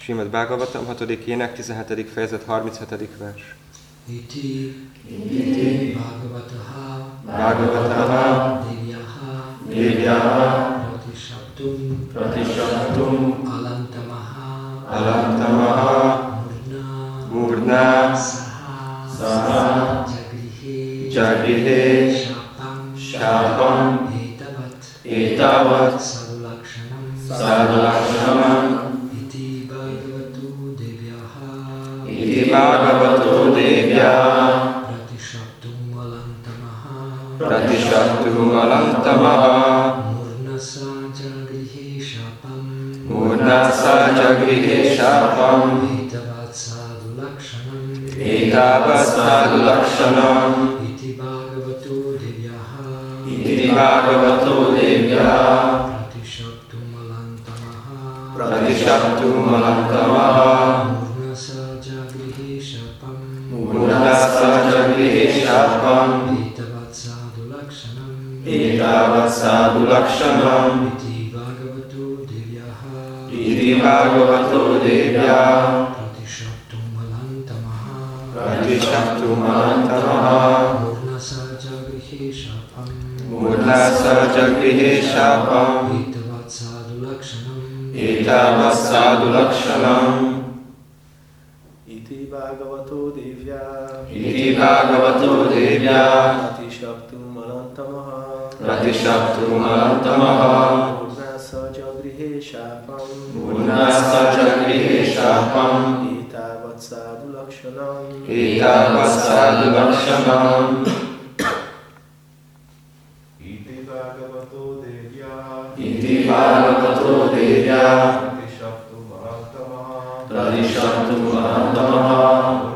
Srimad Bhagavatam, 6. ének, 17. fejezet, 37. vers. Iti Bhagavataha Devyaha Pratishabdum Alantamaha Murna Saha Jagrihe Shapam Etavat Sadulakshanam Iti Bhagavato Devyaha Pratishabdum Alantamaha Murnasa Jagrihe Shapam Etavat Sadulakshanam Iti Bhagavato Devyaha Pratishabdum Alantamaha Murnasa Jagrihe Shapam Etavat Sadulakshanam Iti Bhagavato Devyaha Pratishabdum Alantamaha Murnasa Jagrihe Shapam Etavat Sadulakshanam Iti Bhagavato Devyaha Pratishabdum Alantamaha Murnasa Jagrihe Shapam Etavat Sadulakshanam Iti Bhagavato Devyaha Pratishabdum Alantamaha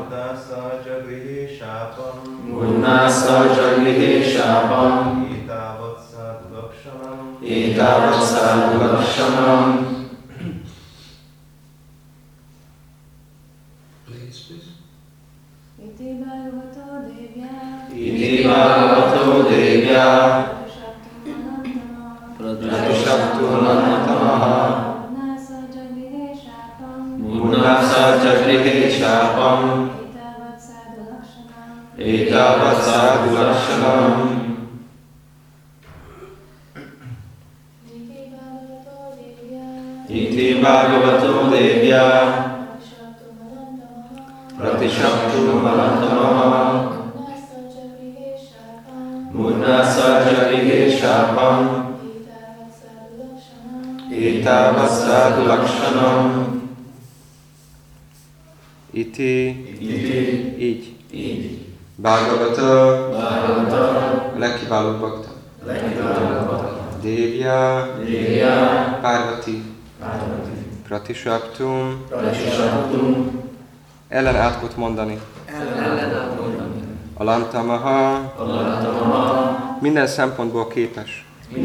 Murnasa Jagrihe Shapam Etavat Sadulakshanam. Please. Iti Bhagavato Devyaha Pratishabdum Alantamaha Murnasa Jagrihe Shapam Etavat Sadulakshanam. Iti Bhagavato Devyaha Pratishabdum Alantamaha Murnasa Jagrihe Shapam Etavat Sadulakshanam. Iti így. Bhagavata a legkiválóbb bakta. Devya Parvati Pratishabdum ellen átkot mondani. Alantamaha minden szempontból képes.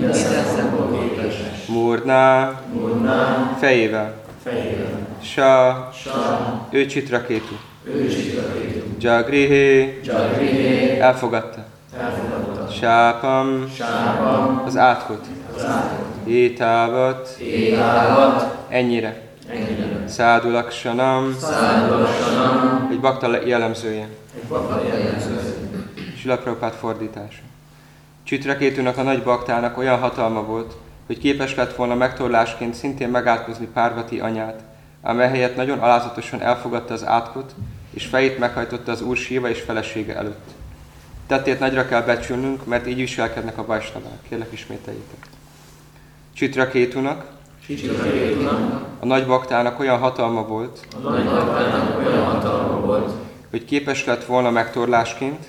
Murna fejével. Sa ő Chitraketu. Jagrihe elfogadta. Shapam az átkot. Etavat ennyire. Sadulakshanam egy bakta jellemzője. Srila Prabhupád fordítása. Chitraketunak a nagy baktának olyan hatalma volt, hogy képes lett volna megtorlásként szintén megátkozni Parvati anyát, ám ehelyett nagyon alázatosan elfogadta az átkot, és fejét meghajtotta az úr Siva és felesége előtt. Tettét nagyra kell becsülnünk, mert így viselkednek a vajsnavák. Kérlek, ismételjétek. Chitraketunak a nagy baktának olyan hatalma volt, hogy képes lett volna megtorlásként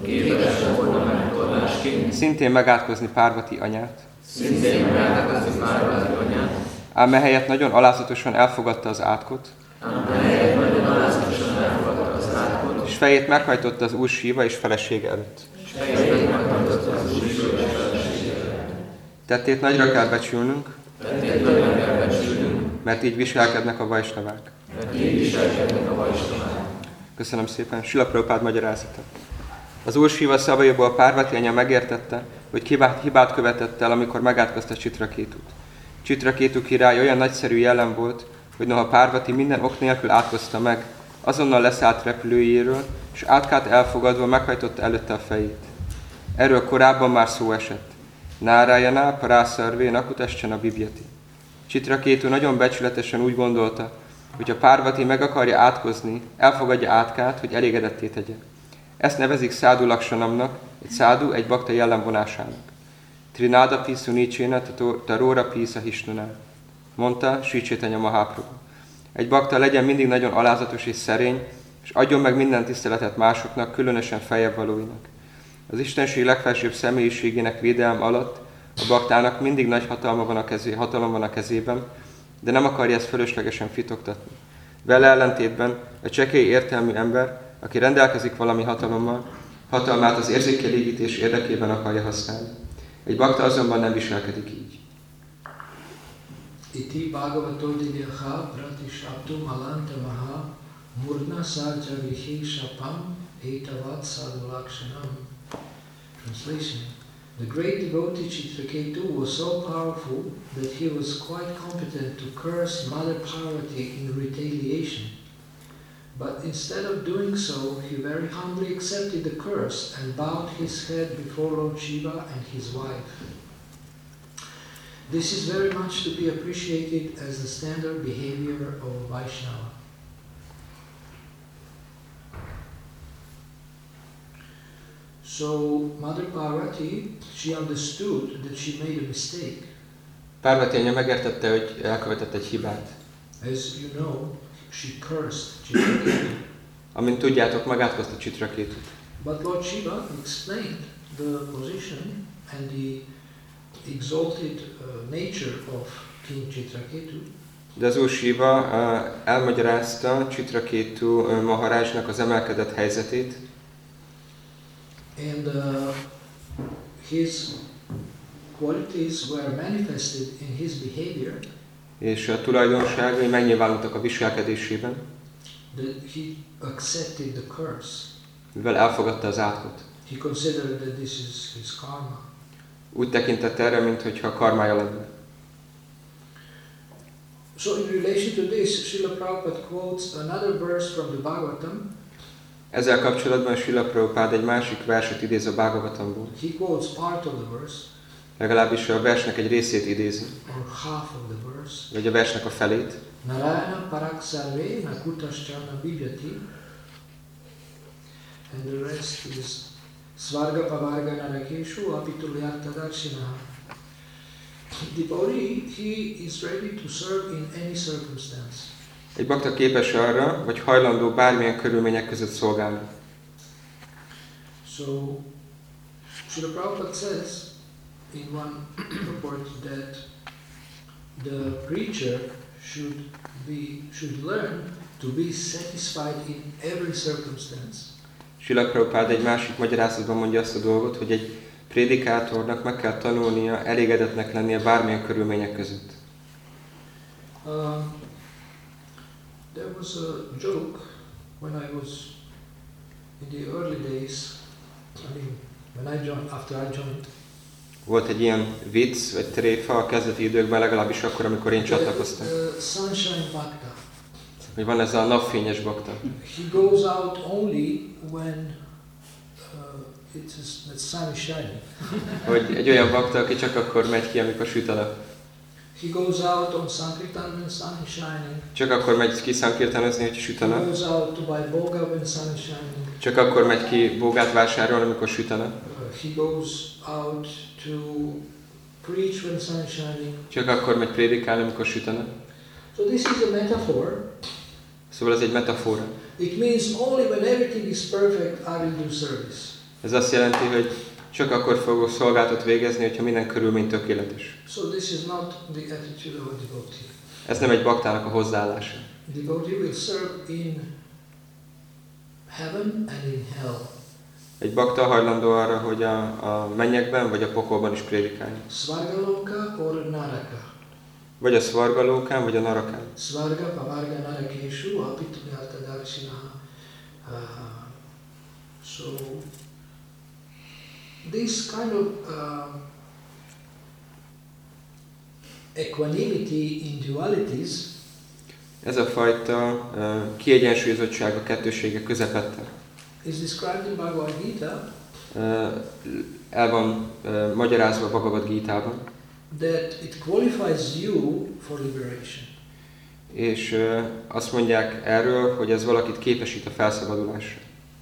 szintén megátkozni Parvati anyát, ám ehelyett nagyon alázatosan elfogadta az átkot, és fejét meghajtotta az úr Siva és felesége előtt. Tettét nagyra kell becsülnünk, mert így viselkednek a vajsnavák. Köszönöm szépen. Srila Prabhupád magyarázata. Az úr Siva szavaiból Parvati anya megértette, hogy hibát követett el, amikor megátkozta Chitrakétut. Chitrakétu király olyan nagyszerű jellem volt, hogy noha Párvati minden ok nélkül átkozta meg, azonnal leszállt repülőjéről, és átkát elfogadva meghajtotta előtte a fejét. Erről korábban már szó esett. Nárayana Parasarvé Nakutascsana Bibjati. Chitrakétu nagyon becsületesen úgy gondolta, hogy ha Párvati meg akarja átkozni, elfogadja átkát, hogy elégedetté tegye. Ezt nevezik szádu laksanamnak, egy szádu egy bakta jellemvonásának. Trináda pisu nicséna taróra pisa hisnuna, mondta Sri Chaitanya Mahaprabhu. Egy bakta legyen mindig nagyon alázatos és szerény, és adjon meg minden tiszteletet másoknak, különösen feljebb valóinak. Az Istenség legfelsőbb személyiségének védelem alatt a baktának mindig nagy hatalom van a kezében, de nem akarja ezt fölöslegesen fitoktatni. Vele ellentétben a csekély értelmű ember, aki rendelkezik valami hatalommal, hatalmát az érzékkielégítés érdekében akarja használni. Egy bakta azonban nem viselkedik így. Iti Bhagavato Divyaha Pratishabtum Alantamaha Murna Sarja Viheshapam Etavat Sadhu Lakshanam. Translation. The great devotee Chitraketu was so powerful that he was quite competent to curse Mother Parvati in retaliation. But instead of doing so, he very humbly accepted the curse and bowed his head before Lord Shiva and his wife. This is very much to be appreciated as the standard behavior of a Vaishnava. So Mother Parvati, she understood that she made a mistake. Párvati anya megértette, hogy elkövetett egy hibát. As you know, she cursed Chitraketu. Amint tudjátok, megátkozta Chitrakétut. But Lord Shiva explained the position and the exalted nature of King Chitraketu. De az Úr Shiva elmagyarázta Chitrakétu Maharajnak az emelkedett helyzetét, and his qualities were manifested in his behavior. És a tulajdonságai megnyilvánultak a viselkedésében, That he accepted the curse. mivel elfogadta az átkot. He considered that this is his karma. Úgy tekintett erre, mintha karmája lenne. So in relation to this, Srila Prabhupada quotes another verse from the Bhagavatam. Ezzel kapcsolatban Srila Prabhupád egy másik verset idéz a Bhagavatamból. He quotes part of the verse, Legalábbis a versnek egy részét idézi, or half of the verse. vagy a versnek a felét. Narayana parak sarve nakutaschana bibhyati. And the rest is Svarga pavarga narakeshu apitulyartadarshinaha. Devotee, he is ready to serve in any circumstance. Egy bakta képes arra, vagy hajlandó bármilyen körülmények között szolgálni. So, Srila Prabhupada says in one report that the preacher should learn to be satisfied in every circumstance. Srila Prabhupád egy másik magyarázatban mondja azt a dolgot, hogy egy prédikátornak meg kell tanulnia elégedetnek lennie bármilyen körülmények között. There was a joke when I was in the early days. After I joined. Volt egy ilyen vicc, vagy tréfa a kezdeti időkben, legalábbis akkor, amikor én csatlakoztam. Sunshine Bhakta. Hogy van ez a napfényes bakta. He goes out only when the sun is shining. Hogy egy olyan bakta, aki csak akkor megy ki, amikor süt a nap. He goes out on Sankirtan when sun is shining. Csak akkor megy ki szankirtanozni, hogy süt a He nap. goes out to buy boga when sun is shining. Csak akkor megy ki bógát vásárolni, amikor süt a nap. He goes out to preach when sun is shining. Csak akkor megy prédikálni, amikor süt a nap. So this is a metaphor. Szóval ez egy metafora. It means only when everything is perfect, I will do service. Ez azt jelenti, hogy csak akkor fogok szolgálatot végezni, hogyha minden körülmény tökéletes. So this is not the attitude of a devotee. Ez nem egy baktának a hozzáállása. Devotee will serve in heaven and in hell. Egy bakta hajlandó arra, hogy a mennyekben vagy a pokolban is prédikáljon. Svargaloka or naraka. Vagy a szvargalókán, vagy a narakán. Svarga pavarga narakeshu apitunyartadarshinaha. So this kind of equanimity in dualities. Ez a fajta kiegyensúlyozottság a kettősége közepette. Is described in Bhagavad Gita El van magyarázva a Bhagavad Gitában, that it qualifies you for liberation. és azt mondják erről, hogy ez valakit képesít a felszabadulásra.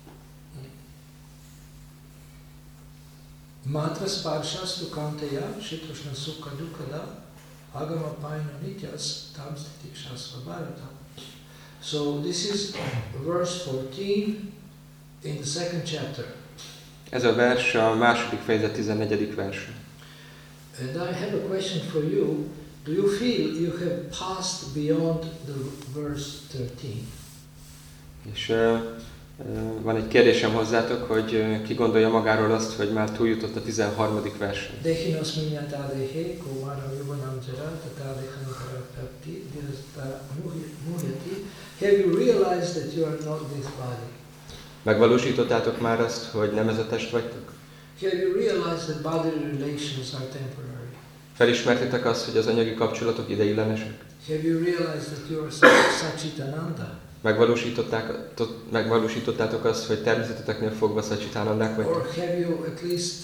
Matra sparshastu kanteya shitrashna sukha dukkada agama paina nityas tamstitik shasva bharata. So this is verse 14 in the second chapter. Ez a vers a második fejezet 14. vers. And I have a question for you. Do you feel you have passed beyond the verse 13? És van egy kérdésem hozzátok, hogy ki gondolja magáról azt, hogy már túljutott a 13. versen. Dehinos minyata dehe kumara yuvanam jara tatadekhankara prapti virasta muhyati. Have you realized that you are not this body? Megvalósítottátok már azt, hogy nem ez a test vagytok? Have you realized that bodily relations are temporary? Felismertétek azt, hogy az anyagi kapcsolatok ideiglenesek? Have you realized that you are Satchitananda? Megvalósítottátok azt, hogy természeteteknél fogva Satchitanandák vagytok? Or have you at least,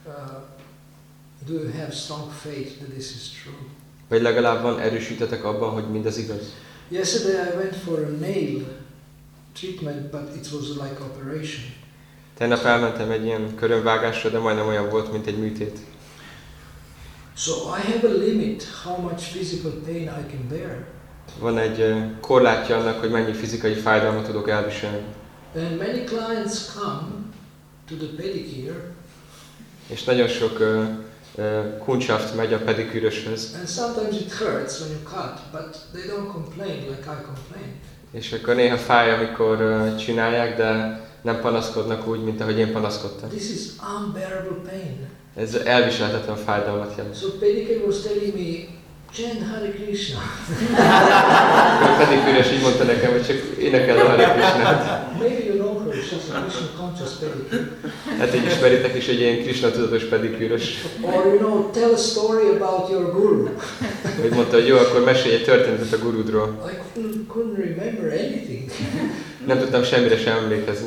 do you have strong faith that this is true? Vagy legalább van erősítetek abban, hogy mindez igaz? Yesterday I went for a nail treatment, but it was like operation. Tegnap elmentem egy ilyen körömvágásra, de majdnem olyan volt, mint egy műtét. So I have a limit how much physical pain I can bear. Van egy korlátja annak, hogy mennyi fizikai fájdalmat tudok elviselni. And many clients come to the pedicure. És nagyon sok kuncshaft megy a pedikűröshöz. And sometimes it hurts when you cut, but they don't complain like I complain. És akkor néha fáj, amikor csinálják, de nem panaszkodnak úgy, mint ahogy én panaszkodtam. This is unbearable pain. Ez elviselhetetlen fájdalmat jelent. So pedicure was telling me, Chant Hare Krishna. A pedikűrös így mondta nekem, hogy csak énekeld a Hare Krishnát. Maybe you know her, she's a Krishna conscious pedicure. Hát így ismeritek is egy ilyen Krishna tudatos pedikűrös. Or you know, tell a story about your guru. Hogy mondta, hogy jó, akkor mesélj egy történetet a gurudról. I couldn't remember anything. Nem tudtam semmire sem emlékezni.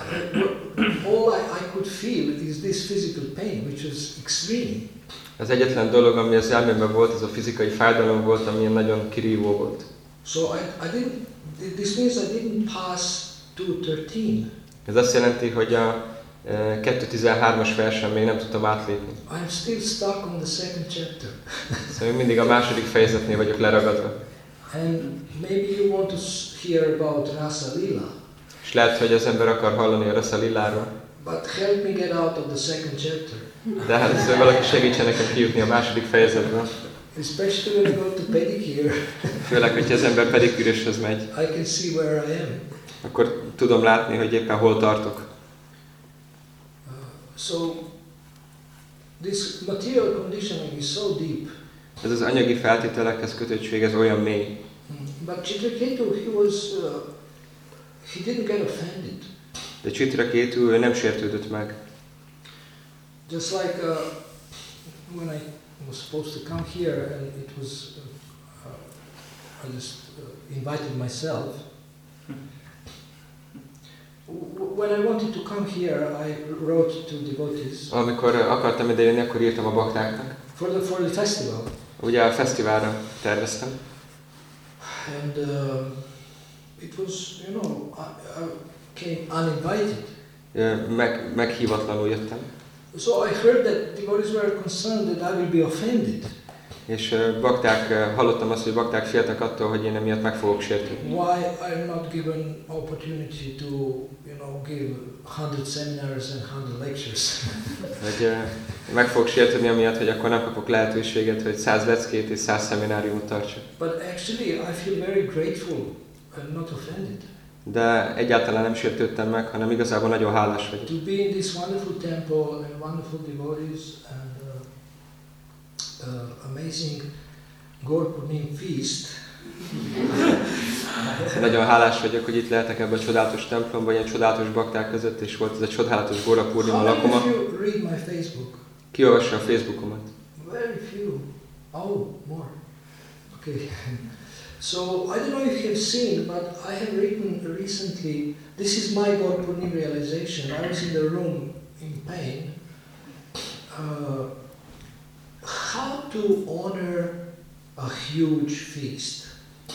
All I could feel is this physical pain, which was extreme. Az egyetlen dolog, ami az elmémben volt, az a fizikai fájdalom volt, ami nagyon kirívó volt. So I didn't. This means I didn't pass 2:13. Ez azt jelenti, hogy a 2.13-as versen még nem tudtam átlépni. I'm still stuck on the second chapter. Szóval még mindig a második fejezetnél vagyok leragadva. And maybe you want to hear about Rasa Lila. És lehet, hogy az ember akar hallani a Rasa Liláról. But help me get out of the second chapter. De hát szóval valaki segítsen nekem kijutni a második fejezetből. Especially when I go to pedicure. Főleg, hogyha az ember pedikűröshöz megy. I can see where I am. Akkor tudom látni, hogy éppen hol tartok. So this material conditioning is so deep. Ez az anyagi feltételekhez kötöttség, ez olyan mély. But Chitraketu, he didn't get offended. De Chitraketu, ő nem sértődött meg. Just like when I was supposed to come here, and it was, I just invited myself. When I wanted to come here, I wrote to devotees. Amikor akartam ide jönni, akkor írtam a baktáknak. For the festival. Ugye a fesztiválra terveztem. And it was, you know, I came uninvited. Meghívatlanul jöttem. So I heard that devotees were concerned that I will be offended. És hallottam azt, hogy bakták féltek attól, hogy én emiatt meg fogok sértődni. Why I'm not given opportunity to, you know, give 100 seminars and 100 lectures. Hogy meg fogok sértődni amiatt, hogy akkor nem kapok lehetőséget, hogy 100 leckét és 100 szemináriumot tartsak. But actually I feel very grateful and not offended. De egyáltalán nem sértődtem meg, hanem igazából nagyon hálás vagyok. To be in this wonderful temple and wonderful devotees and amazing Gorpunim feast. Nagyon hálás vagyok, hogy itt lehetek ebben a csodálatos templomban, ilyen csodálatos bakták között, és volt ez a csodálatos Gora Purnima lakoma. How many of you read my Facebook? Ki olvassa a Facebookomat? Very few. Oh, more. Okay. So I don't know if you've seen, but I have written recently, this is my Gaur-Purnim realization. I was in the room in pain. How to honor a huge feast.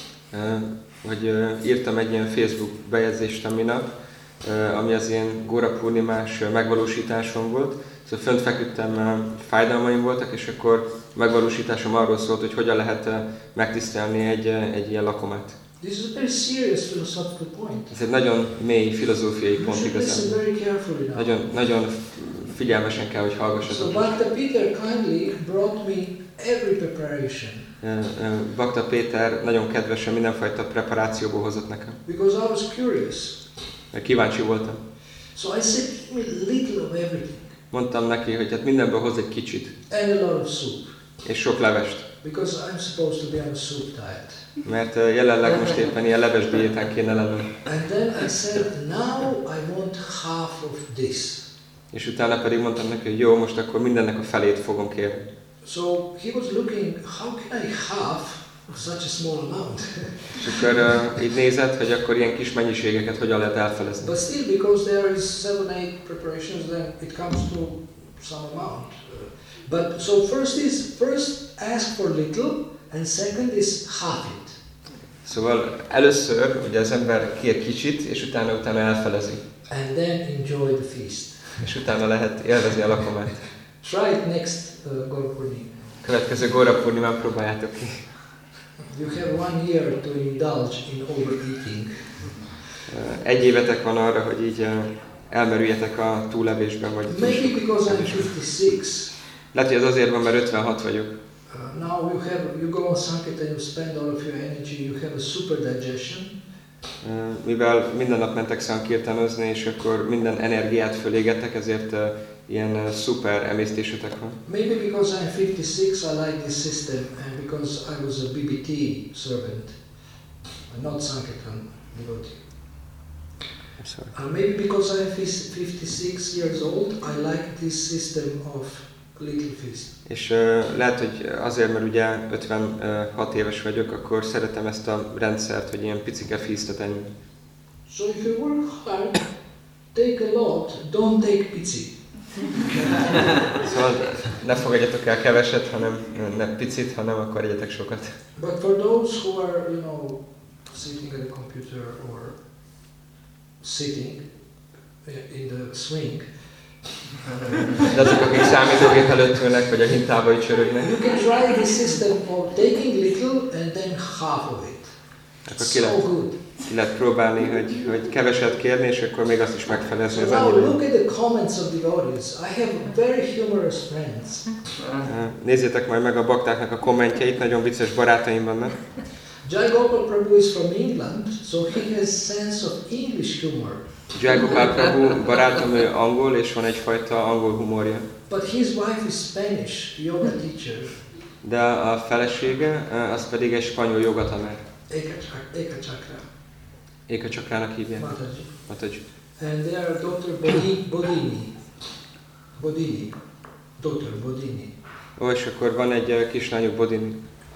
Írtam egy ilyen Facebook bejegyzést a minap, ami az ilyen Góra Purnimás megvalósításom volt. Szóval fönt feküdtem, fájdalmaim voltak, és akkor a megvalósításom arról szólt, hogy hogyan lehet megtisztelni egy ilyen lakomát. This is a very serious philosophical point. Ez egy nagyon mély filozófiai You pont should listen igazán. very carefully now. Nagyon figyelmesen kell, hogy So hallgassatok. Bhakta Peter kindly brought me every preparation Bakta Péter nagyon kedvesen mindenfajta preparációból hozott nekem. because I was curious. Mert kíváncsi voltam. So I said, give me little of everything Mondtam neki, hogy hát mindenből hoz egy kicsit, and a lot of soup és sok levest. because I'm supposed to be on a soup diet. Mert jelenleg most éppen ilyen leves diétán kéne lennem. And then I said, now I want half of this. És utána pedig mondtam neki, hogy jó, most akkor mindennek a felét fogom kérni. So he was looking, how can I half such a small amount? És akkor így nézett, hogy akkor ilyen kis mennyiségeket hogyan lehet elfelezni. But still, because there is 7-8 preparations, then it comes to some amount. But so first ask for little, and second is half it. Szóval először ugye az ember kér kicsit, és utána elfelezi. And then enjoy the feast. És utána lehet élvezni a lakomát. Try it next Gaur-Purnim. Következő Góra Purnimán próbáljátok ki. You have 1 year to indulge in overeating. Egy évetek van arra, hogy így elmerüljetek a túlevésben, vagy Maybe because I'm 56. lehet, hogy ez azért van, mert 56 vagyok. Now you go on Sankirtan, you spend all of your energy, you have a super digestion. Mivel minden nap mentek szankirtanozni, és akkor minden energiát fölégettek, ezért ilyen szuper emésztésetek van. Maybe because I'm 56, I like this system, and because I was a BBT servant, not Sankirtan devotee. Maybe because I'm 56 years old, I like this system of little feast. És lehet, hogy azért, mert ugye 56 éves vagyok, akkor szeretem ezt a rendszert, hogy ilyen picike feastet enni. So if you work hard, take a lot, don't take pici. Szóval ne fogadjatok el keveset, hanem ne picit, hanem akkor egyetek sokat. But for those who are, sitting at a computer or sitting in the swing, De azok, akik számítógép előtt ülnek, vagy a hintába is csörögnek, you can try this system of taking little and then half of it. akkor So good. ki lehet próbálni, hogy keveset kérni, és akkor még azt is megfelezni So az now annyira. look at the comments of devotees. I have very humorous friends. Nézzétek majd meg a baktáknak a kommentjeit, nagyon vicces barátaim vannak. Jai Gopal Prabhu is from England, so he has sense of English humor. Jai Gopal Prabhu barátom, ő angol, és van egyfajta angol humorja. But his wife is Spanish, yoga teacher, De a felesége, az pedig egy spanyol jogatanár. Eka Chakra, Éka Csakrának hívják. Mataji. Mataji. And their daughter Bodhini, daughter Bodhini. Ó, és akkor van egy kislányuk, Bodhini.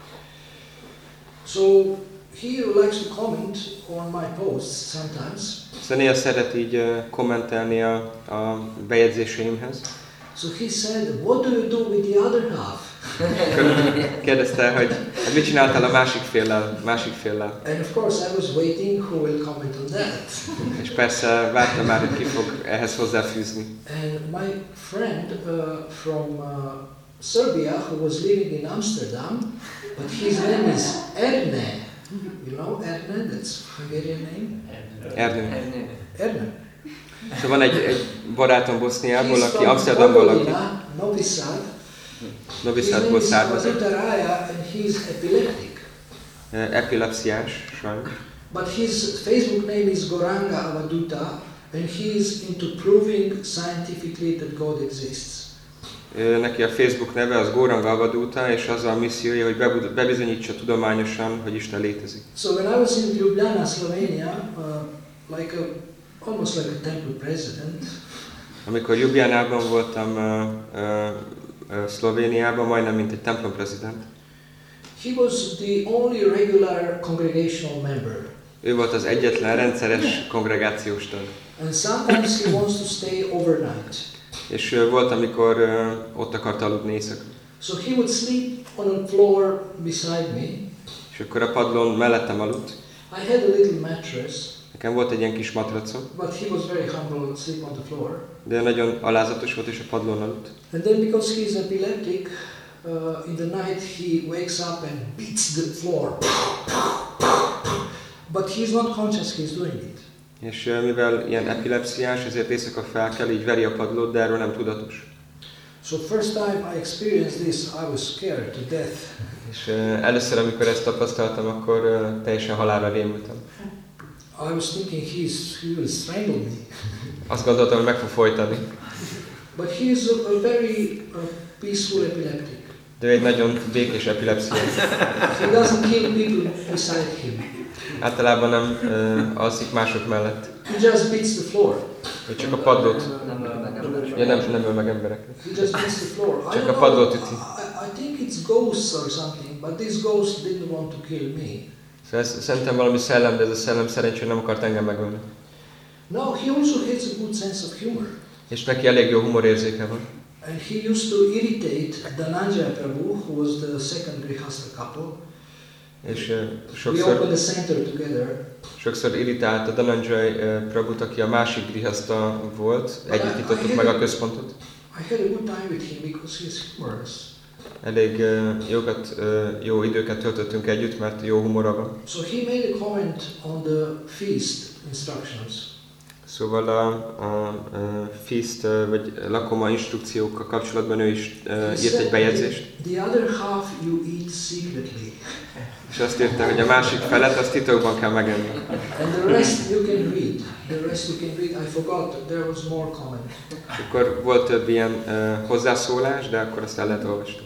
So he likes to comment on my posts sometimes. Szóval néha szeret így kommentelni a bejegyzéseimhez. So he said, what do you do with the other half? Kérdezte, hogy hát mit csináltál a másik féllel? And of course I was waiting who will comment on that. És persze vártam már, hogy ki fog ehhez hozzáfűzni. And my friend from Serbia who was living in Amsterdam, but his name is Erne. You know Erne? That's Hungarian name? Erne. Szóval van egy barátom Boszniából, He's aki from Amsterdamból lakik. Vojvodina, Novi Sad. Novi His name Sadból is származik. Vadutaraya and he's epileptic. Epilepsziás, sajnos. But his Facebook name is Goranga Avaduta and he is into proving scientifically that God exists. Neki a Facebook neve az Goranga Avaduta, és az a missziója, hogy bebizonyítsa tudományosan, hogy Isten létezik. So when I was in Ljubljana, Slovenia, almost like a temple president, Amikor Ljubljanában voltam Szlovéniában, majdnem mint egy templom prezident, He was the only regular congregational member. Ő volt az egyetlen rendszeres kongregációs tag. And sometimes he wants to stay overnight. És volt, amikor ott akart aludni éjszaka. So he would sleep on a floor beside me. És akkor a padlón mellettem aludt. I had a little mattress, Nekem volt egy ilyen kis matracom, but he was very humble to sleep on the floor. de nagyon alázatos volt, és a padlón aludt. And then because he's epileptic, in the night he wakes up and beats the floor. But he's not conscious he's doing it. És mivel ilyen epilepsziás, ezért éjszaka fel kell, így veri a padlót, de erről nem tudatos. So first time I experienced this, I was scared to death. És először, amikor ezt tapasztaltam, akkor teljesen halálra rémültem. I was thinking he will strangle me. Azt gondoltam, hogy meg fog folytani. But he is a very peaceful epileptic. De ő egy nagyon békés epilepsziás. He doesn't kill people beside him. Általában nem alszik mások mellett. He just beats the floor. Ő csak a padlót. Ja, nem öl meg embereket. He just beats the floor. Csak a padlót üti. I think it's ghosts or something, but this ghost didn't want to kill me. Szóval ez szerintem valami szellem, de ez a szellem szerencsére nem akart engem megölni. No, he also has a good sense of humor. És neki elég jó humorérzéke van. And he used to irritate Dhananjaya Prabhu, who was the second Grihastha couple. És We opened the center together. sokszor irritált a Dhananjay Prabhut, aki a másik grihaszta volt. Együtt nyitottuk meg a központot. I had a good time with him because he's humorous. Elég jó időket töltöttünk együtt, mert jó humora van. So he made a comment on the feast instructions. Szóval a feast vagy lakoma instrukciókkal kapcsolatban ő is írt egy bejegyzést. The other half you eat secretly. És azt írta, hogy a másik felet azt titokban kell megenni. And the rest you can read. The rest you can read. I forgot there was more comment. És akkor volt több ilyen hozzászólás, de akkor azt el lehet olvasni.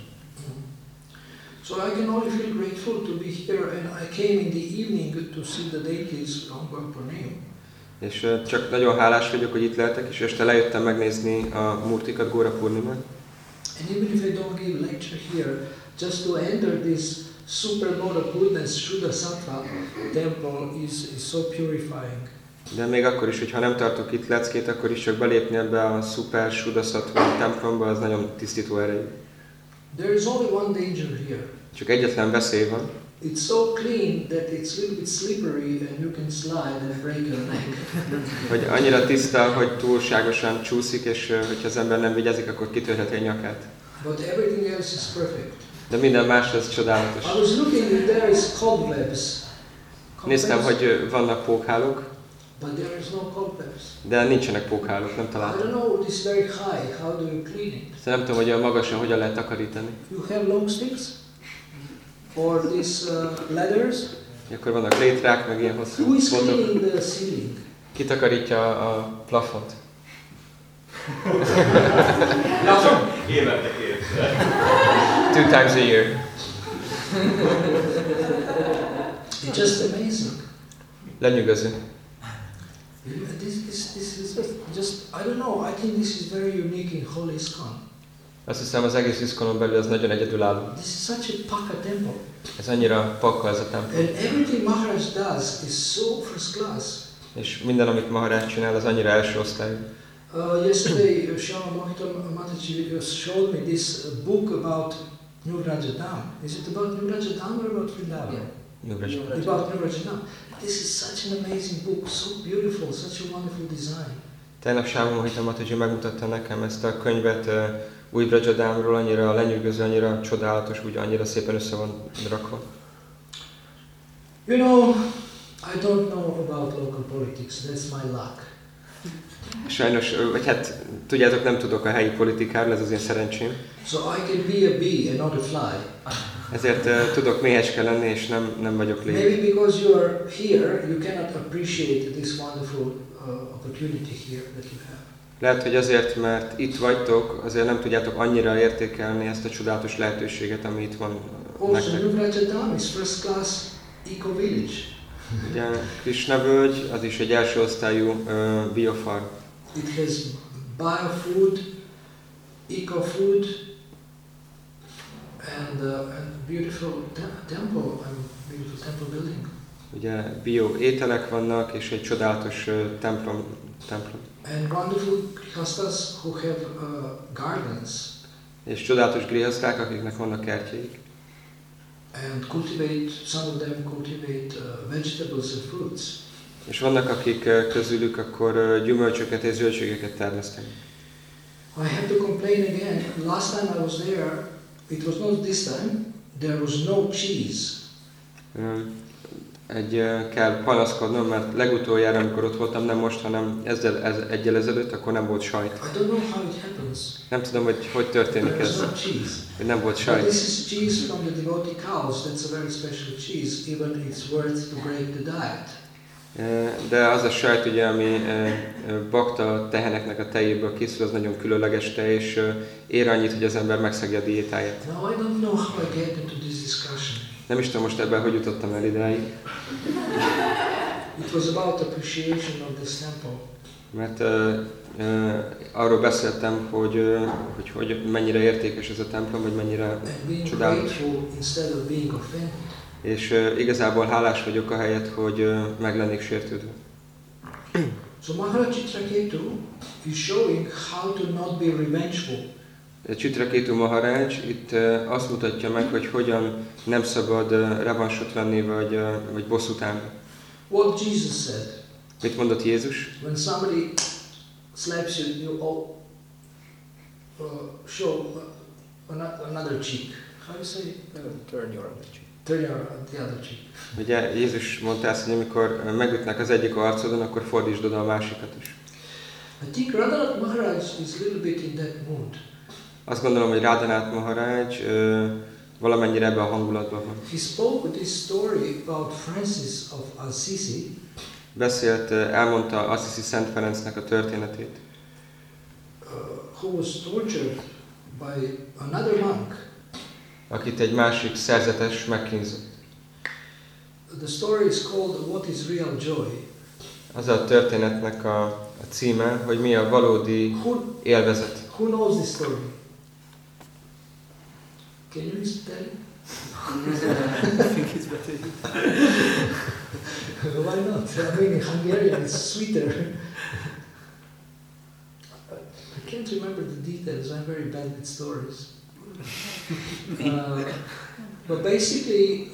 So I can only feel grateful to be here, and I came in the evening to see the deities on Gopurnim. És csak nagyon hálás vagyok, hogy itt lehetek, és este lejöttem megnézni a murtikat Góra Purnimán. And even if I don't give lecture here, just to enter this super mode of goodness, Shuddha Sattva temple is so purifying. De még akkor is, hogyha nem tartok itt leckét, akkor is csak belépni ebbe a szuper Shuddha Sattva templomba, az nagyon tisztító erejű. There is only one danger here. Csak egyetlen veszély van. It's so clean that it's a little bit slippery and you can slide and break your neck. Hogy annyira tiszta, hogy túlságosan csúszik, és hogyha az ember nem vigyázik, akkor kitörheti a nyakát. But everything else is perfect. De minden más az csodálatos. I was looking and there is cobwebs. Néztem, hogy vannak pókhálók, But there is no cobwebs. de nincsenek pókhálók, nem I találtam. don't know, this is very high. How do you clean it? Szóval nem tudom, hogy olyan magasan hogyan lehet takarítani. You have long sticks? Or these ladders? Akkor vannak létrák, meg ilyen hosszú Who is botok. cleaning the ceiling? Kitakarítja a plafont. Évente kétszer. 2 times a year. It's just amazing. Lenyűgöző. This is just, I don't know, I think this is very unique in whole ISKCON. Azt hiszem, az egész iszkonon belül ez nagyon egyedülálló. This is such a Paka temple. Ez annyira pakka ez a templom. And everything Maharaj does is so first class. És minden, amit Maharaj csinál, az annyira első osztályú. Yesterday, Shyama Mohitam Mataji showed me this book about New Rajadam. Is it about New Rajadam or about Vrindavan? Nyugrás. About New Rajadam. This is such an amazing book, so beautiful, such a wonderful design. Tegnap Shyama Mohita Mataji megmutatta nekem ezt a könyvet Új Brajadámról, annyira lenyűgöző, annyira csodálatos, úgy annyira szépen össze van rakva. You know, I don't know about local politics, that's my luck. Sajnos, vagy hát tudjátok, nem tudok a helyi politikáról, ez az én szerencsém. So I can be a bee and not a fly. Ezért tudok méhecske lenni, és nem vagyok légy. Maybe because you are here, you cannot appreciate this wonderful opportunity here that you have. Lehet, hogy azért, mert itt vagytok, azért nem tudjátok annyira értékelni ezt a csodálatos lehetőséget, ami itt van Also, nektek. New Rajadam is first class eco-village. Ugye Krishna völgy, az is egy első osztályú biofarm. It has biofood, eco-food, and beautiful temple, beautiful temple building. Ugye bio ételek vannak, és egy csodálatos templom. And wonderful grihastas who have gardens. És csodálatos grihaszták, akiknek vannak kertjeik. And some of them cultivate vegetables and fruits. És vannak, akik közülük akkor gyümölcsöket és zöldségeket termesztenek. I have to complain again. Last time I was there, it was not this time, there was no cheese. Kell panaszkodnom, mert legutoljára, amikor ott voltam, nem most, hanem egyel ezelőtt, akkor nem volt sajt. I don't know how it happens. Nem tudom, hogy történik ez. Hogy nem volt sajt. But this is cheese from the devotee cows. That's a very special cheese. Even it's worth to break the diet. De az a sajt, ugye, ami bakta teheneknek a tejéből készül, az nagyon különleges tej, és ér annyit, hogy az ember megszegje a diétáját. Now I don't know how I get into this discussion. Nem is tudom most ebben, hogy jutottam el idáig. It was about appreciation of this temple. Mert arról beszéltem, hogy mennyire értékes ez a templom, hogy mennyire csodálatos. És igazából hálás vagyok ahelyett, hogy meg lennék sértődve. So Maharaj Chitraketu is showing how to not be revengeful. Chitraketu Maharaj itt azt mutatja meg, hogy hogyan nem szabad revansot venni, vagy bosszút állni. What Jesus said. Mit mondott Jézus? When somebody slaps you, you show another cheek. How do you say? Turn your other cheek. Turn the other cheek. Ugye Jézus mondta ezt, hogy amikor megütnek az egyik arcodon, akkor fordítsd oda a másikat is. I think Radhanath Maharaj is a little bit in that mood. Azt gondolom, hogy Radhanath Maharaj valamennyire ebben a hangulatban van. He spoke with this story about Francis of Assisi. Elmondta Assisi Szent Ferencnek a történetét. Who was tortured by another monk. Akit egy másik szerzetes megkínzott. The story is called What is Real Joy? Az a történetnek a címe, hogy mi a valódi élvezet. Who knows this story? Can you tell? I think it's better. Why not? I mean, in Hungarian it's sweeter. I can't remember the details. I'm very bad with stories. But basically,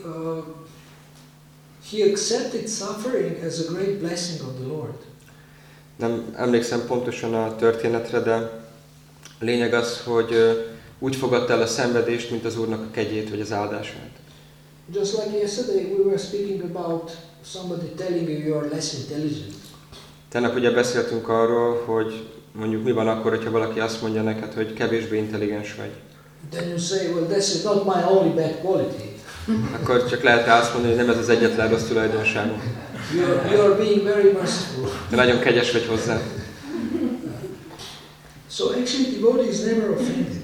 he accepted suffering as a great blessing of the Lord. Nem emlékszem pontosan a történetre, de lényeg az, hogy úgy fogadta el a szenvedést, mint az Úrnak a kegyét, vagy az áldását. Just like yesterday, we were speaking about somebody telling you are less intelligent. Tegnap ugye beszéltünk arról, hogy mondjuk mi van akkor, hogyha valaki azt mondja neked, hogy kevésbé intelligens vagy. Then you say, well, this is not my only bad quality. Akkor csak lehet rá azt mondani, hogy nem ez az egyetlen rossz tulajdonságom. You are being very merciful. De nagyon kegyes vagy hozzá. So actually, devotees never offended.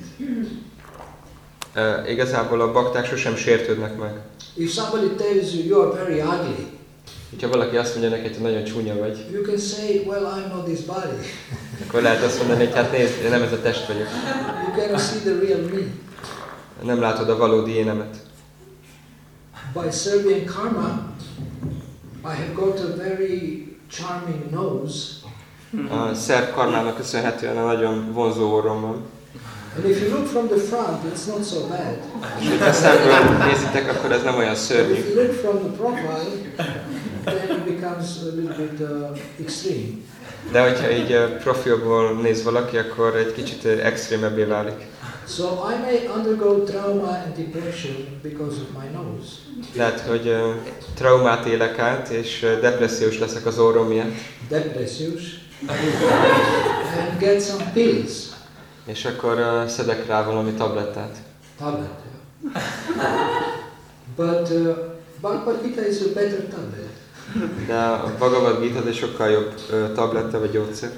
Igazából a bakták sosem sértődnek meg. If somebody tells you you are very ugly, hogyha valaki azt mondja neked, hogy nagyon csúnya vagy, you can say, well, I'm not this body. akkor lehet azt mondani, hogy hát nézd, én nem ez a test vagyok. You cannot see the real me. Nem látod a valódi énemet. By Serbian karma, I have got a very charming nose. A szerb karmának köszönhetően a nagyon vonzó orrom van. And if you look from the front, it's not so bad. És hogyha szemből nézitek, akkor ez nem olyan szörnyű. If you look from the profile, then it becomes a little bit extreme. De hogyha így profilból néz valaki, akkor egy kicsit extrémebbé válik. So I may undergo trauma and depression because of my nose. Lehet, hogy traumát élek át, és depressziós leszek az orrom miatt. Depressziós. And get some pills. És akkor szedek rá valami tablettát. Tablet, yeah. But Bhagavad Gita is a better tablet. De a Bhagavad Gita egy sokkal jobb tabletta vagy gyógyszer.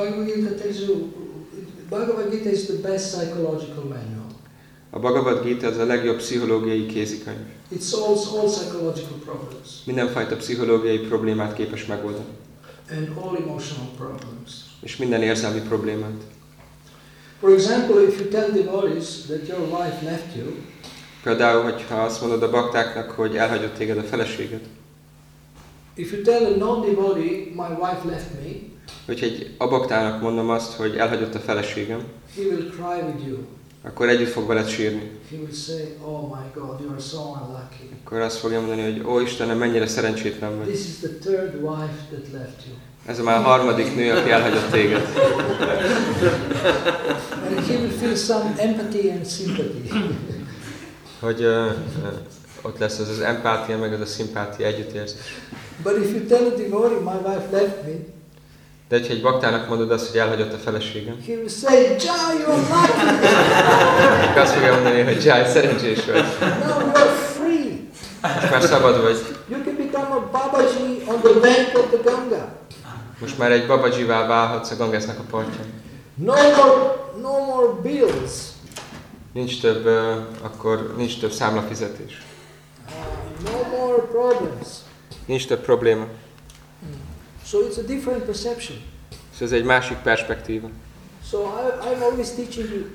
Bhagavad Gita is the best psychological manual. A Bhagavad Gita az a legjobb pszichológiai kézikönyv. It solves all psychological problems. Mindenfajta pszichológiai problémát képes megoldani. And all emotional problems. És minden érzelmi problémát. For example, if you tell devotees that your wife left you, Például, hogyha azt mondod a baktáknak, hogy elhagyott téged a feleséged. If you tell a non-devotee, my wife left me, Hogyha egy abaktának mondom azt, hogy elhagyott a feleségem, he will cry with you. akkor együtt fog veled sírni. He will say, oh my God, you are so unlucky. Akkor azt fogja mondani, hogy ó Istenem, mennyire szerencsétlen vagy. This is the third wife that left you. Ez a már harmadik nő, aki elhagyott téged. And he will feel some empathy and sympathy. Hogy ott lesz az empátia, meg az a szimpátia, együttérzés. But if you tell a devotee, my wife left me, De hogyha egy baktának mondod azt, hogy elhagyott a feleségem, he will say, Jai, you are lucky. akkor azt fogja mondani, hogy Jai, szerencsés vagy. Now you are free. Most már szabad vagy. You can become a Babaji on the bank of the Ganga. Most már egy babajivá válhatsz a Gangásznak a partján. No more bills. Nincs több számlafizetés. No more problems. Nincs több probléma. So it's a different perception. Ez egy másik perspektíva. So I'm always teaching you.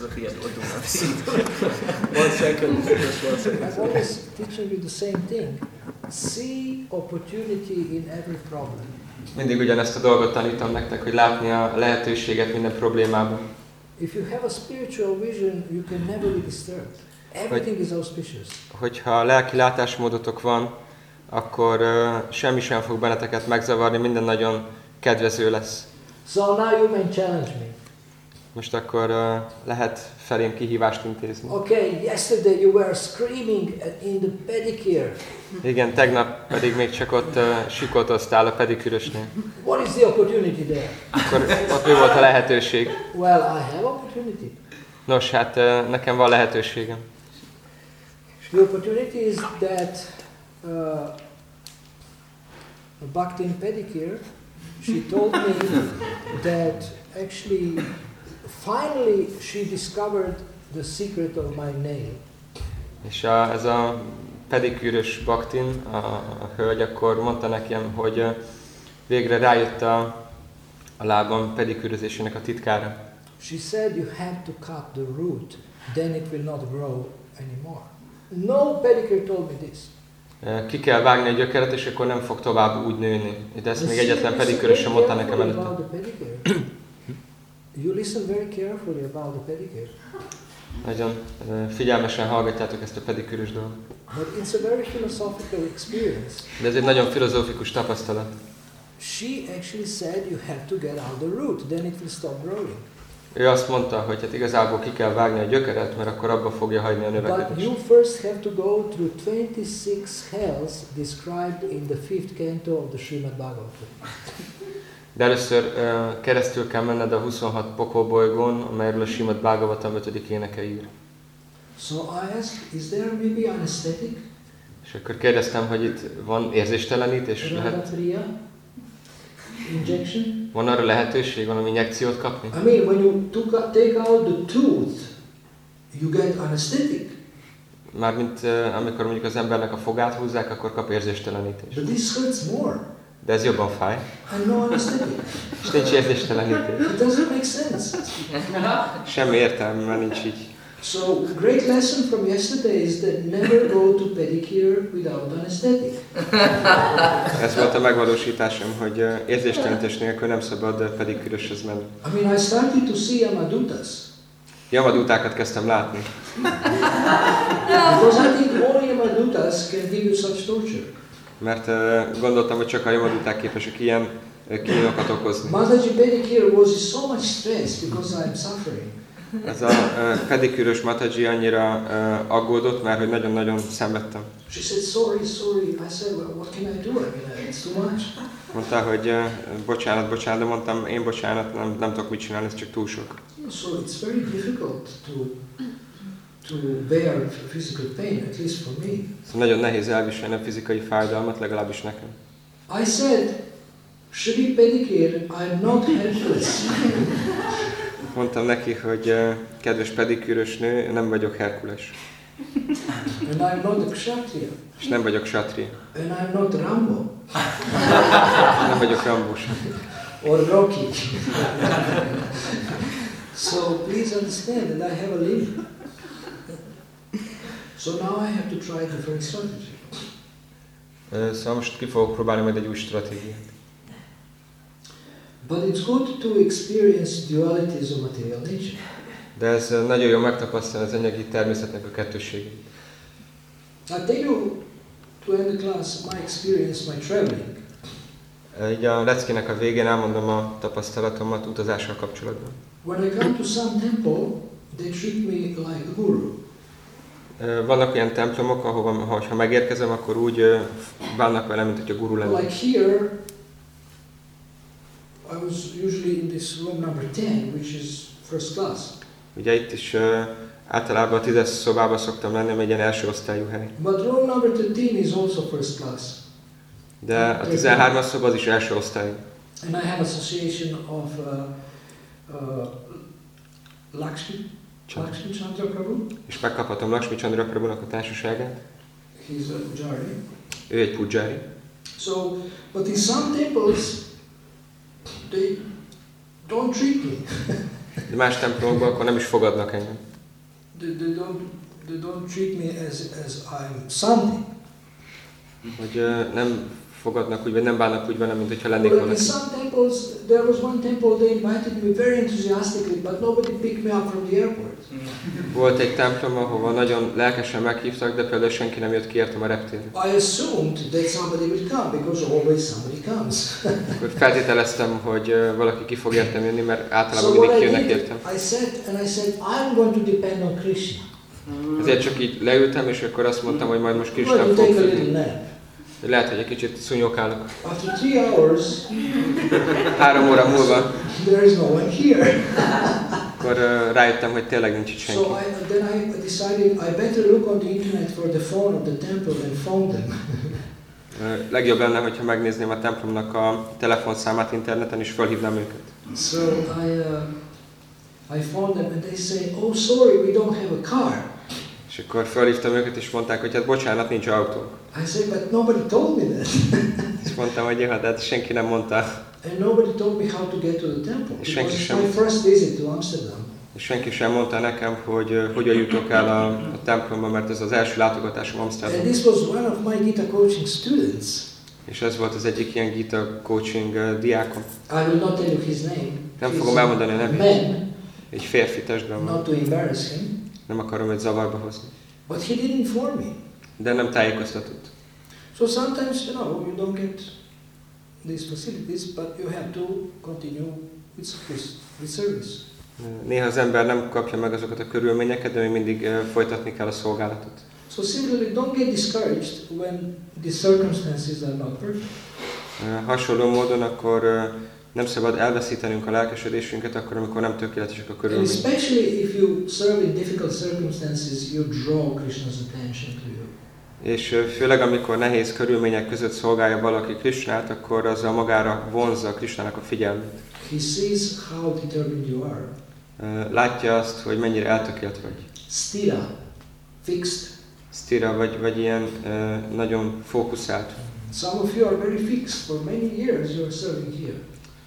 1 second, just 1 second. I'm always teaching you the same thing. See opportunity in every problem. Mindig ugyanezt a dolgot tanítom nektek, hogy látni a lehetőséget minden problémában. If you have a spiritual vision, you can never be disturbed. Everything is auspicious. Hogyha lelki látásmódotok van, akkor semmi sem fog benneteket megzavarni, minden nagyon kedvező lesz. So now you may challenge me. Most akkor lehet felém kihívást intézni. Okay, yesterday you were screaming in the pedicure. Igen, tegnap pedig még csak ott sikoltoztál a pedikürösnél. What is the opportunity there? Akkor ott mi volt a lehetőség? Well, I have opportunity. Nos, hát nekem van lehetőségem. The opportunity is that Bhakti in Pedicure, she told me that actually, finally she discovered the secret of my nail. És ez a pedikűrös baktin, a hölgy akkor mondta nekem, hogy végre rájött a lábam pedikűrözésének a titkára. She said you have to cut the root, then it will not grow anymore. No pedicure told me this. Ki kell vágni a gyökeret, és akkor nem fog tovább úgy nőni. De ezt még egyetlen pedikűrös sem mondta nekem előtte. You listen very carefully about the pedicure. Nagyon figyelmesen hallgatjátok ezt a pedikűrös dolgot. But it's a very philosophical experience. De ez egy nagyon filozófikus tapasztalat. She actually said you have to get out the root, then it will stop growing. Ő azt mondta, hogy hát igazából ki kell vágni a gyökeret, mert akkor abba fogja hagyni a But növekedést. you first have to go through 26 hells described in the 5th canto of the Srimad Bhagavatam. De először keresztül kell menned a 26 pokolbolygón, amelyről a Srimad Bhagavatam 5. éneke ír. So I asked, is there maybe anesthetic? És akkor kérdeztem, hogy itt van érzéstelenítés, Ragatriya? Injection? van arra lehetőség, valami injekciót kapni? I mean, when you take out the tooth, you get anesthetic. Mármint amikor mondjuk az embernek a fogát húzzák, akkor kap érzéstelenítést. But this hurts more. De ez jobban fáj. And no anesthetic. És nincs érzéstelenítés. It doesn't make sense. Semmi értelme, mert nincs így. So, great lesson from yesterday is that never go to pedicure without anesthetic. Ez volt a megvalósításom, hogy érzéstelenítés nélkül nem szabad pedikűröshöz menni. I mean, I started to see Yamadutas. Yamadutákat kezdtem látni. Because I think only Yamadutas can give you such torture. Mert gondoltam, hogy csak a Yamaduták képesek ilyen kínokat okozni. Mataji pedicure was so much stress because I'm suffering. Ez a pedikűrös Mataji annyira aggódott, mert hogy nagyon-nagyon szenvedtem. She said, sorry. I said, well, what can I do? I mean, it's too much. Mondta, hogy bocsánat, de mondtam, én bocsánat, nem tudok mit csinálni, ez csak túl sok. So it's very difficult to bear physical pain, at least for me. Szóval nagyon nehéz elviselni a fizikai fájdalmat, legalábbis nekem. I said, Shri Pedicure, I'm not helpless. Mondtam neki, hogy kedves pedikűrös nő, nem vagyok Herkules. And I'm not a Kshatriya. És nem vagyok Ksatri. And I'm not Rambo. Nem vagyok Rambós. Or Rocky. So please understand that I have a limit. So now I have to try a different strategy. Szóval most ki fogok próbálni majd egy új stratégiát. But it's good to experience dualities of material nature. De ez nagyon jó megtapasztalni az anyagi természetnek a kettőségét. I'll tell you, to end the class, my experience, my traveling. Így a leckének a végén elmondom a tapasztalatomat utazással kapcsolatban. When I come to some temple, they treat me like a guru. Vannak olyan templomok, ahova ha megérkezem, akkor úgy bánnak velem, mint hogy a guru lenne. Like here, I was usually in this room number 10, which is first class. Ugye itt is általában a 10-es szobában szoktam lenni, ami egy ilyen első osztályú hely. But room number 13 is also first class. De a 13-as szoba az is első osztályú. And I have association of Lakshmi Chandra Prabhu. És megkaphatom Lakshmi Chandra Prabhunak a társaságát. He's a pujari. Ő egy pujari. So, but in some temples, they don't treat me. De más templomokban akkor nem is fogadnak engem. They don't treat me as I'm something. Hogy nem fogadnak úgy, vagy nem bánnak úgy velem, mint hogyha lennék But in valaki. some temples, there was one temple, they invited me very enthusiastically, but nobody picked me up from the airport. Volt egy templom, ahova nagyon lelkesen meghívtak, de például senki nem jött ki értem a reptérre. I assumed that somebody would come, because always somebody comes. Akkor feltételeztem, hogy valaki ki fog értem jönni, mert általában So what mindig I jönnek did, értem. I said, I'm going to depend on Krishna. Ezért csak így leültem, és akkor azt mondtam, hogy majd most I'm Krishnán going to fog take a függni. little nap. Lehet, hogy egy kicsit szúnyogálok. After 3 hours, 3 óra múlva, there is no one here. akkor rájöttem, hogy tényleg nincs itt senki. So then I decided I better look on the internet for the phone of the temple and phone them. Legjobb lenne, hogyha megnézném a templomnak a telefonszámát interneten, és felhívnám őket. So I phoned them and they say, oh sorry, we don't have a car. És akkor felhívtam őket, és mondták, hogy hát bocsánat, nincs autó. I said, but nobody told me that. És mondtam, hogy jó, de hát senki nem mondta. And nobody told me how to get to the temple. És It senki was sem. my first visit to Amsterdam. És senki sem mondta nekem, hogy hogyan jutok el a templomba, mert ez az első látogatásom And Amsterdamban. this was one of my Gita coaching students. És ez volt az egyik ilyen Gita coaching diákom. I will not tell you his name. Nem He's fogom elmondani a a nevét. man, Egy férfi testben van. not to embarrass him. Nem akarom őt zavarba hozni. But he didn't inform me. De nem tájékoztatott. So sometimes, you don't get these facilities, but you have to continue with service. Néha az ember nem kapja meg azokat a körülményeket, de még mindig folytatni kell a szolgálatot. So similarly, don't get discouraged when the circumstances are not perfect. Hasonló módon akkor nem szabad elveszítenünk a lelkesedésünket akkor, amikor nem tökéletesek a And körülmények. especially if you serve in difficult circumstances, you draw Krishna's attention to you. És főleg amikor nehéz körülmények között szolgálja valaki Krishnát, akkor azzal magára vonzza Krishnának a figyelmét. He sees how determined you are. Látja azt, hogy mennyire eltökélt vagy. Stira, fixed. Stira vagy ilyen nagyon fókuszált. Some of you are very fixed. For many years you are serving here.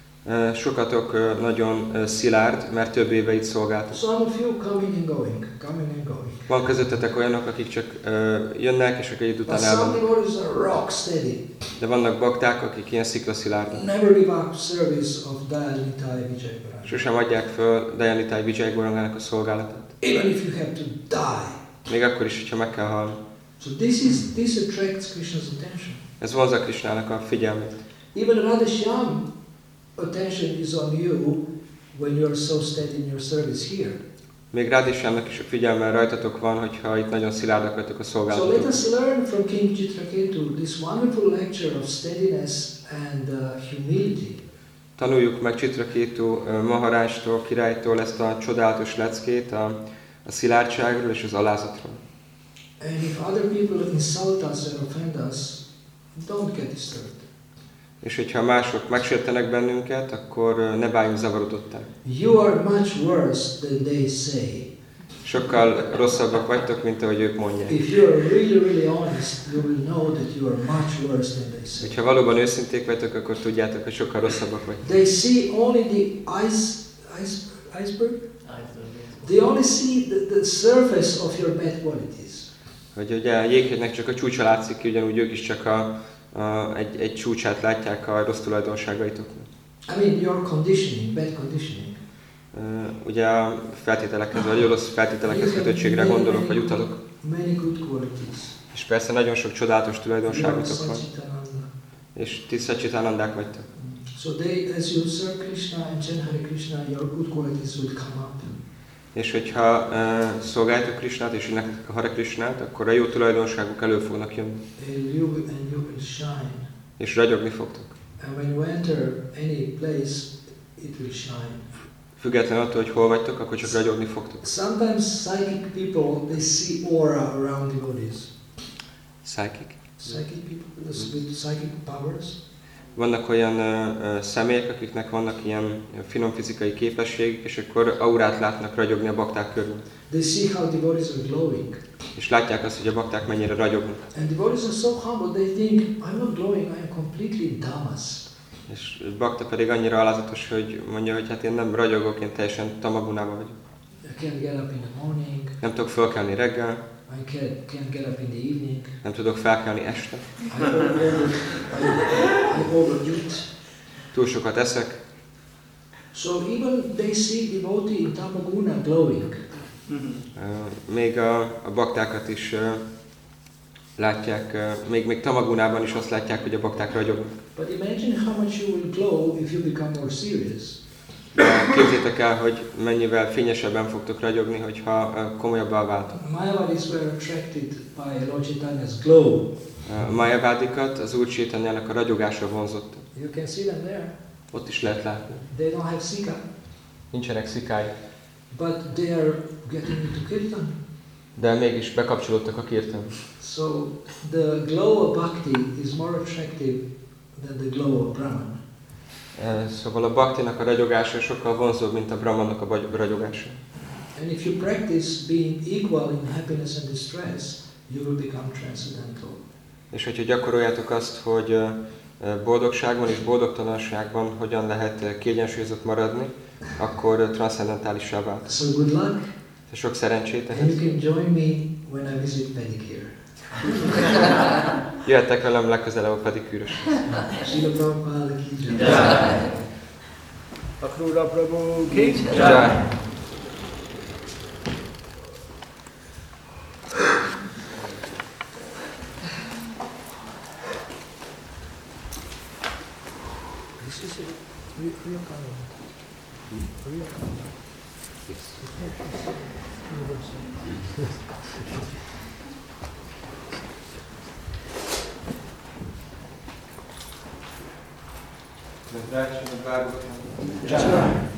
Sokatok nagyon szilárd, mert több éve itt szolgáltok. Some of you coming and going, coming and going. Van közöttetek olyanok, akik csak jönnek, és akkor egy But után some elmennek. devotees are rock steady. De vannak bakták, akik ilyen sziklaszilárdak. Never give up service of Dayal Nitai Vijayvaraj. Sosem adják föl Dayanitai Vijay Gorangának a szolgálatát. Even if you have to die. Még akkor is, hogyha meg kell halni. So this attracts Krishna's attention. Ez vonzza Krishnának a figyelmét. Even Radhashyam attention is on you when you are so steady in your service here. Még Radhishyamnak is a figyelme rajtatok van, hogyha itt nagyon szilárdak vagytok a So let szolgálatot. us learn from King Chitraketu this wonderful lecture of steadiness and humility. Tanuljuk meg Chitraketu Maharástól, királytól ezt a csodálatos leckét a szilárdságról és az alázatról. And if other people insult us and offend us, don't get disturbed. És hogyha mások megsértenek bennünket, akkor ne váljunk zavarodottá. You are much worse than they say. Sokkal rosszabbak vagytok, mint ahogy ők mondják. If you are really, really honest, you will know that you are much worse than they say. Hogyha valóban őszinték vagytok, akkor tudjátok, hogy sokkal rosszabbak vagytok. They see only the iceberg. They only see the surface of your bad qualities. Hogy ugye a jéghegynek csak a csúcsa látszik ki, ugyanúgy ők is csak egy csúcsát látják a rossz tulajdonságaitoknak. I mean, your conditioning, bad conditioning. Ugye a feltételekhez, vagy rossz feltételekhez kötöttségre gondolok, vagy utalok. Many good qualities. És persze nagyon sok csodálatos You are tulajdonságotok van. Satchitananda. És ti Satchitanandák vagytok. So they, as you serve Krishna and chant Hare Krishna, your good qualities will come up. És hogyha szolgáljátok Krishnát, és énekeljük a Hare Krishnát, akkor a jó tulajdonságok elő fognak jönni. And you will shine. És ragyogni fogtok. And when you enter any place, it will shine. Függetlenül attól, hogy hol vagytok, akkor csak ragyogni fogtok. Sometimes psychic people, they see aura around devotees. Psychic. Psychic people with psychic powers. Vannak olyan személyek, akiknek vannak ilyen finom fizikai képességek, és akkor aurát látnak ragyogni a bakták körül. They see how devotees are glowing. És látják azt, hogy a bakták mennyire ragyognak. And devotees are so humble, they think, I'm not glowing, I am completely in tamas. És bakta pedig annyira alázatos, hogy mondja, hogy hát én nem ragyogok, én teljesen tamagunában vagyok. I can't get up in the morning, Nem tudok felkelni reggel, I can't get up in the evening, nem tudok felkelni este. I overeat. Túl sokat eszek. So even they see devotee in Tamaguna glowing. Még a baktákat is látják, még tamagunában is azt látják, hogy a bakták ragyognak. But imagine how much you will glow if you become more serious. Képzétek el, hogy mennyivel fényesebben fogtok ragyogni, hogyha komolyabbá váltok. Mayavadis were attracted by Lord Chaitanya's glow. A Mayavádikat az Úr Chaitanyának a ragyogásra vonzotta. You can see them there. Ott is lehet látni. They don't have sika, Nincsenek szikái, but they are getting into kirtan. de mégis bekapcsolódtak a kirtan. So the glow of bhakti is more attractive than the glow of Brahman. Szóval a bhaktinak a ragyogása sokkal vonzóbb, mint a brahmannak a ragyogása. And if you practice being equal in happiness and distress, you will become transcendental. És hogyha gyakoroljátok azt, hogy boldogságban és boldogtalanságban hogyan lehet kiegyensúlyozott maradni, akkor transzcendentálissá vált. So good luck, Sok szerencsét and ehhez. you can join me when I visit pedicure. Jöhettek velem legközelebb a pedikűrös. Srila Prabhupada ki jai. Akrura Prabhu ki Jai. This is a real comment. Real comment. Jai.